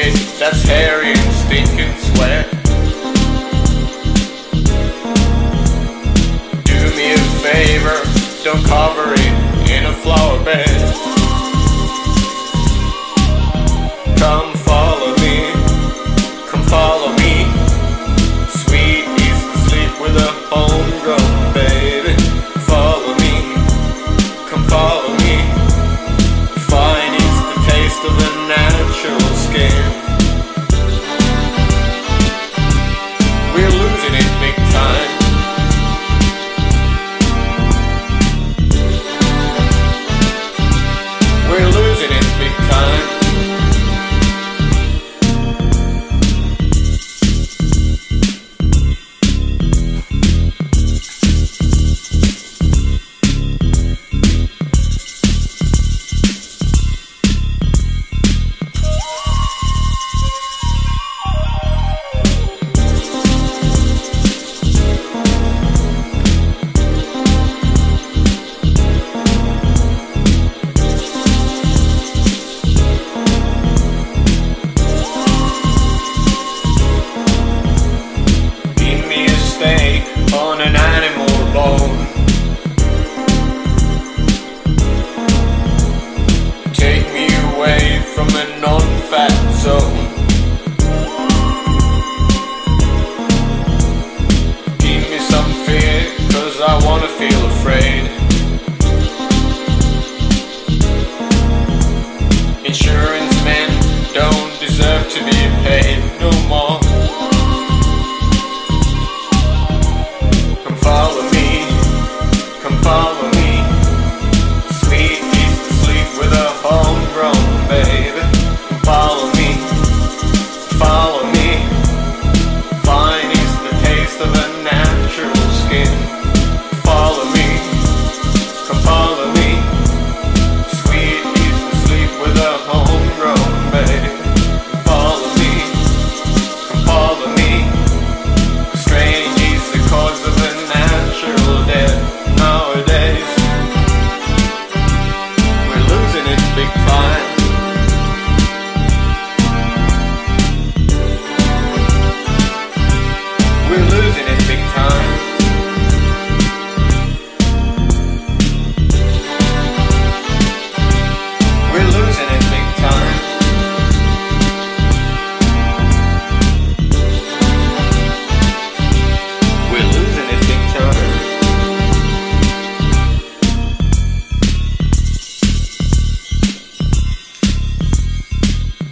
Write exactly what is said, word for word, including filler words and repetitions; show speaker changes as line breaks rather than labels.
shit that's hairy and stinking sweat. Do me a favor, don't cover it in a flower bed. Come follow me, come follow me. Sweet is to sleep with a homegrown baby. Follow me, come follow me. Fine is the taste of a natural skin. We're losing it big time. We're losing it big time. On an animal bone, take me away from a non-fat zone. Give me some fear, cause I wanna feel afraid. Insurance men don't deserve to be paid no more. Follow me, come follow me. Sweet is to sleep with a homegrown baby. Follow me, follow me. Fine is the taste of a natural skin. Follow me, come follow me. Sweet is to sleep with a homegrown baby. Follow me, come follow me. Strange is the cause of a natural death nowadays. We're losing it big time. We're losing it big time. We're losing it big time.